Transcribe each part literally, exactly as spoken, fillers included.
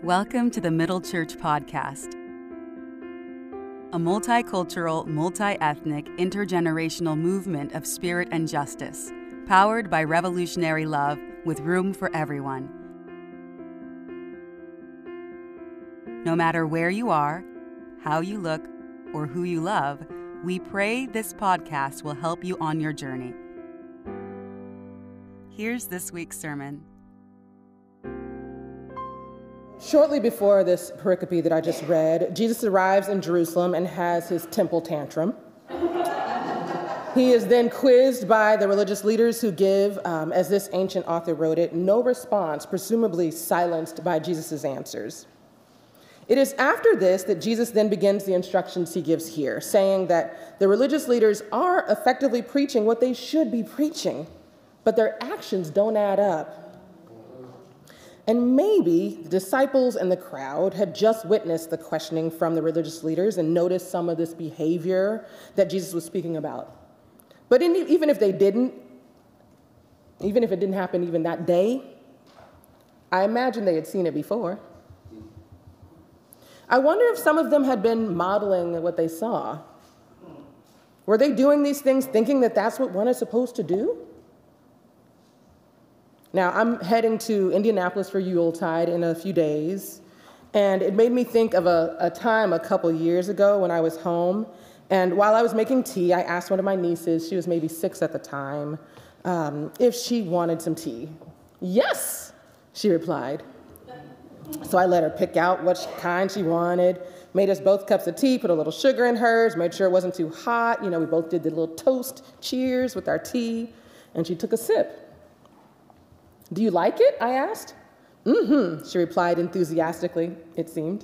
Welcome to the Middle Church Podcast, a multicultural, multi-ethnic, intergenerational movement of spirit and justice, powered by revolutionary love with room for everyone. No matter where you are, how you look, or who you love, we pray this podcast will help you on your journey. Here's this week's sermon. Shortly before this pericope that I just read, Jesus arrives in Jerusalem and has his temple tantrum. He is then quizzed by the religious leaders who give, um, as this ancient author wrote it, no response, presumably silenced by Jesus' answers. It is after this that Jesus then begins the instructions he gives here, saying that the religious leaders are effectively preaching what they should be preaching, but their actions don't add up. And maybe the disciples and the crowd had just witnessed the questioning from the religious leaders and noticed some of this behavior that Jesus was speaking about. But in, even if they didn't, even if it didn't happen even that day, I imagine they had seen it before. I wonder if some of them had been modeling what they saw. Were they doing these things thinking that that's what one is supposed to do? Now, I'm heading to Indianapolis for Yuletide in a few days, and it made me think of a, a time a couple years ago when I was home, and while I was making tea, I asked one of my nieces, she was maybe six at the time, um, if she wanted some tea. Yes, she replied. So I let her pick out what kind she wanted, made us both cups of tea, put a little sugar in hers, made sure it wasn't too hot. You know, we both did the little toast cheers with our tea, and she took a sip. "Do you like it?" I asked. "Mm-hmm," she replied enthusiastically, it seemed.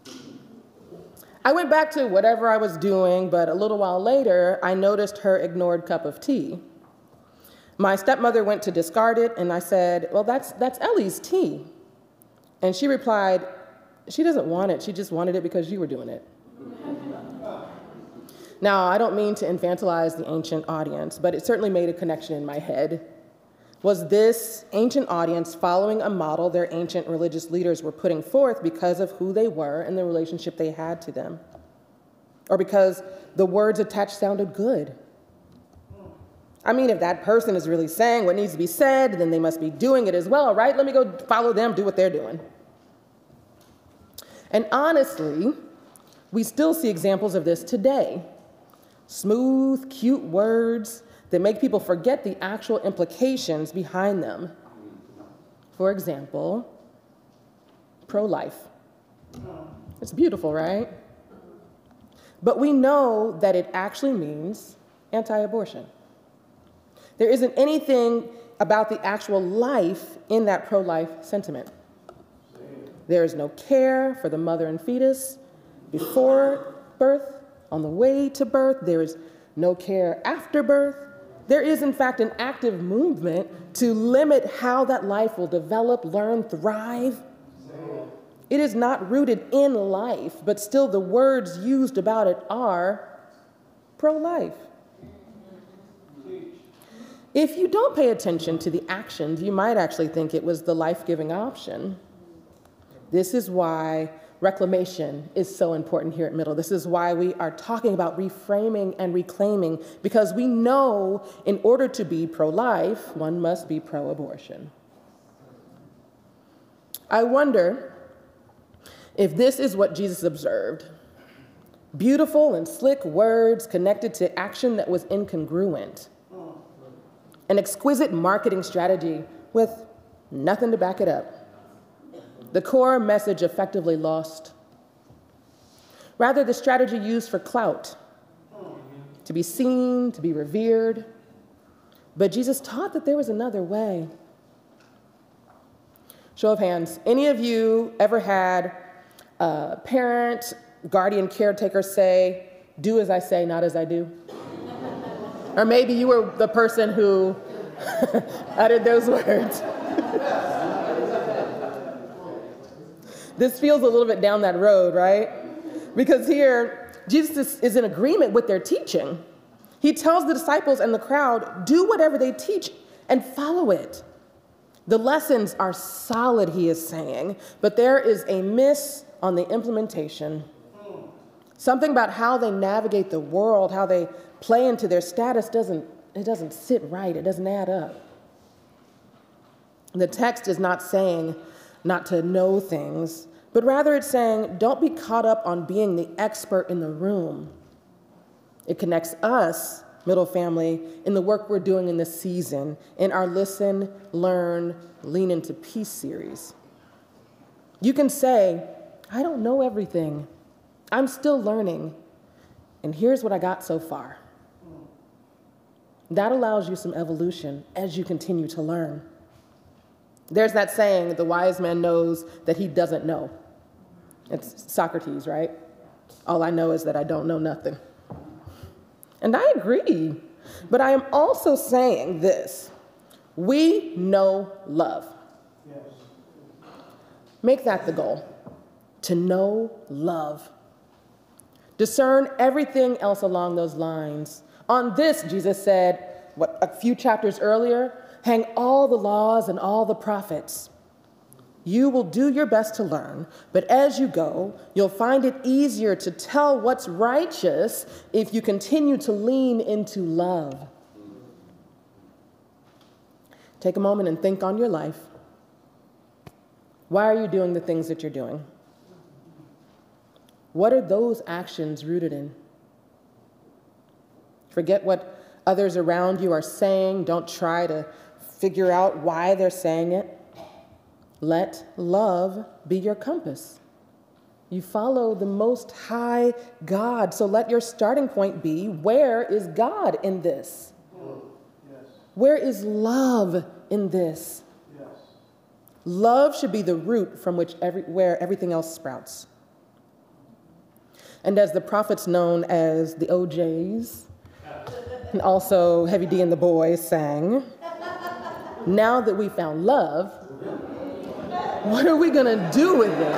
I went back to whatever I was doing, but a little while later, I noticed her ignored cup of tea. My stepmother went to discard it, and I said, "Well, that's, that's Ellie's tea." And she replied, "She doesn't want it. She just wanted it because you were doing it." Now, I don't mean to infantilize the ancient audience, but it certainly made a connection in my head. Was this ancient audience following a model their ancient religious leaders were putting forth because of who they were and the relationship they had to them? Or because the words attached sounded good? I mean, if that person is really saying what needs to be said, then they must be doing it as well, right? Let me go follow them, do what they're doing. And honestly, we still see examples of this today. Smooth, cute words that make people forget the actual implications behind them. For example, pro-life. It's beautiful, right? But we know that it actually means anti-abortion. There isn't anything about the actual life in that pro-life sentiment. There is no care for the mother and fetus before birth, on the way to birth. There is no care after birth. There is, in fact, an active movement to limit how that life will develop, learn, thrive. It is not rooted in life, but still the words used about it are pro-life. If you don't pay attention to the actions, you might actually think it was the life-giving option. This is why reclamation is so important here at Middle. This is why we are talking about reframing and reclaiming, because we know in order to be pro-life, one must be pro-abortion. I wonder if this is what Jesus observed. Beautiful and slick words connected to action that was incongruent. An exquisite marketing strategy with nothing to back it up. The core message effectively lost. Rather, the strategy used for clout, to be seen, to be revered. But Jesus taught that there was another way. Show of hands, any of you ever had a parent, guardian, caretaker say, "Do as I say, not as I do"? Or maybe you were the person who uttered those words. This feels a little bit down that road, right? Because here, Jesus is in agreement with their teaching. He tells the disciples and the crowd, do whatever they teach and follow it. The lessons are solid, he is saying, but there is a miss on the implementation. Something about how they navigate the world, how they play into their status doesn't, it doesn't sit right. It doesn't add up. The text is not saying not to know things, but rather it's saying don't be caught up on being the expert in the room. It connects us, Middle Family, in the work we're doing in this season, in our Listen, Learn, Lean into Peace series. You can say, I don't know everything. I'm still learning, and here's what I got so far. That allows you some evolution as you continue to learn. There's that saying, the wise man knows that he doesn't know. It's Socrates, right? All I know is that I don't know nothing. And I agree, but I am also saying this. We know love. Yes. Make that the goal, to know love. Discern everything else along those lines. On this, Jesus said, what, a few chapters earlier, hang all the laws and all the prophets. You will do your best to learn, but as you go, you'll find it easier to tell what's righteous if you continue to lean into love. Take a moment and think on your life. Why are you doing the things that you're doing? What are those actions rooted in? Forget what others around you are saying. Don't try to figure out why they're saying it. Let love be your compass. You follow the Most High God, so let your starting point be, where is God in this? Yes. Where is love in this? Yes. Love should be the root from which every, where everything else sprouts. And as the prophets known as the O Js, and also Heavy D and the Boys sang, now that we found love, what are we going to do with it?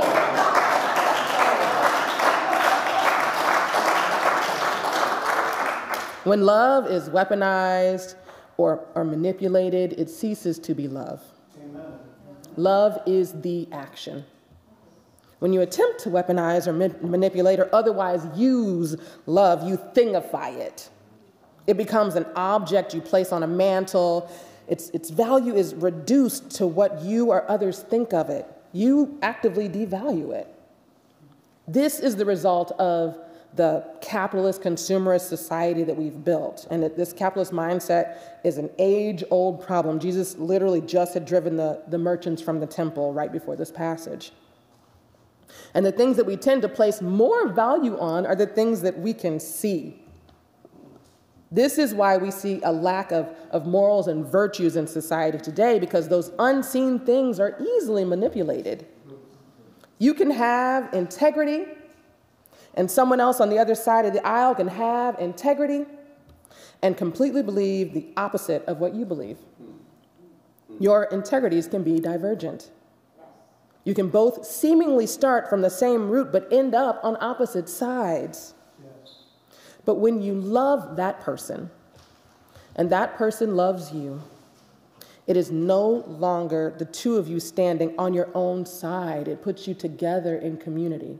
When love is weaponized or, or manipulated, it ceases to be love. Amen. Love is the action. When you attempt to weaponize or ma- manipulate or otherwise use love, you thingify it. It becomes an object you place on a mantle. Its, its value is reduced to what you or others think of it. You actively devalue it. This is the result of the capitalist, consumerist society that we've built. And that this capitalist mindset is an age-old problem. Jesus literally just had driven the, the merchants from the temple right before this passage. And the things that we tend to place more value on are the things that we can see. This is why we see a lack of, of morals and virtues in society today, because those unseen things are easily manipulated. You can have integrity, and someone else on the other side of the aisle can have integrity and completely believe the opposite of what you believe. Your integrities can be divergent. You can both seemingly start from the same root but end up on opposite sides. But when you love that person, and that person loves you, it is no longer the two of you standing on your own side. It puts you together in community.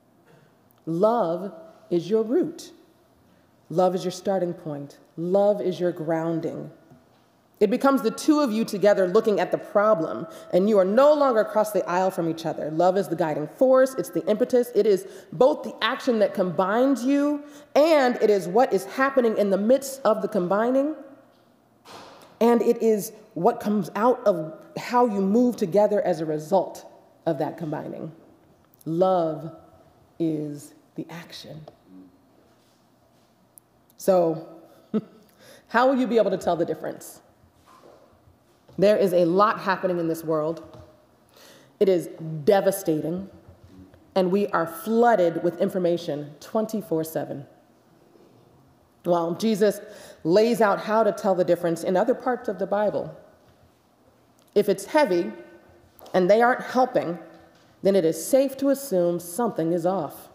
Love is your root. Love is your starting point. Love is your grounding. It becomes the two of you together looking at the problem, and you are no longer across the aisle from each other. Love is the guiding force. It's the impetus. It is both the action that combines you, and it is what is happening in the midst of the combining, and it is what comes out of how you move together as a result of that combining. Love is the action. So, how will you be able to tell the difference? There is a lot happening in this world. It is devastating, and we are flooded with information twenty-four seven. Well, Jesus lays out how to tell the difference in other parts of the Bible. If it's heavy and they aren't helping, then it is safe to assume something is off.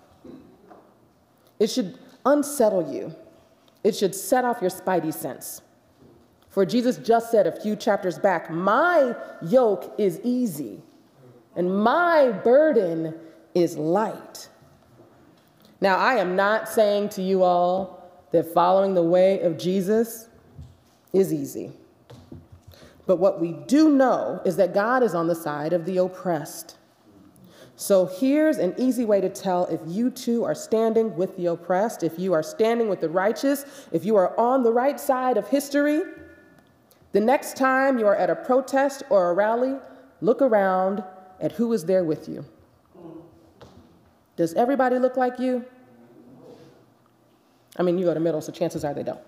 It should unsettle you. It should set off your spidey sense. For Jesus just said a few chapters back, my yoke is easy and my burden is light. Now, I am not saying to you all that following the way of Jesus is easy. But what we do know is that God is on the side of the oppressed. So here's an easy way to tell if you too are standing with the oppressed, if you are standing with the righteous, if you are on the right side of history. The next time you are at a protest or a rally, look around at who is there with you. Does everybody look like you? I mean, you go to middle, so chances are they don't.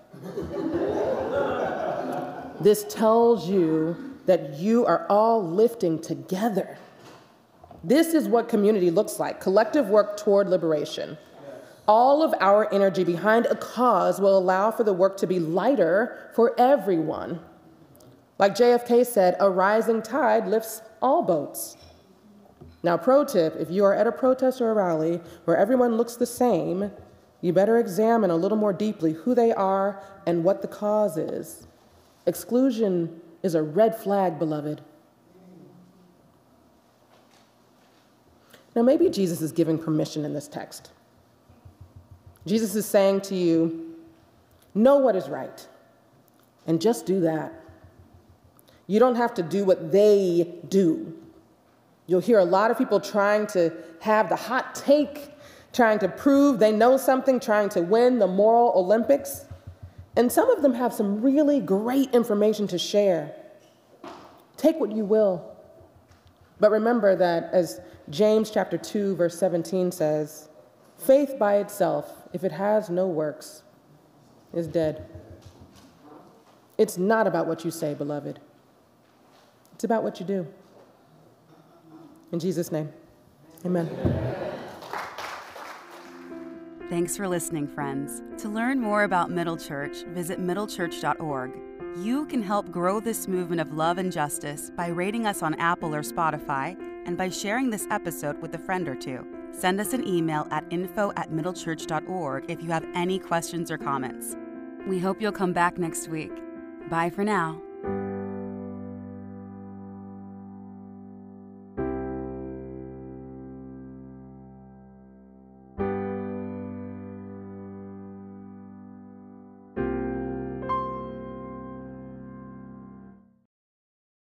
This tells you that you are all lifting together. This is what community looks like, collective work toward liberation. All of our energy behind a cause will allow for the work to be lighter for everyone. Like J F K said, a rising tide lifts all boats. Now, pro tip, if you are at a protest or a rally where everyone looks the same, you better examine a little more deeply who they are and what the cause is. Exclusion is a red flag, beloved. Now, maybe Jesus is giving permission in this text. Jesus is saying to you, know what is right, and just do that. You don't have to do what they do. You'll hear a lot of people trying to have the hot take, trying to prove they know something, trying to win the moral Olympics. And some of them have some really great information to share. Take what you will. But remember that, as James chapter two, verse seventeen says, faith by itself, if it has no works, is dead. It's not about what you say, beloved. It's about what you do. In Jesus' name, amen. Thanks for listening, friends. To learn more about Middle Church, visit middle church dot org. You can help grow this movement of love and justice by rating us on Apple or Spotify and by sharing this episode with a friend or two. Send us an email at info at middle church dot org if you have any questions or comments. We hope you'll come back next week. Bye for now.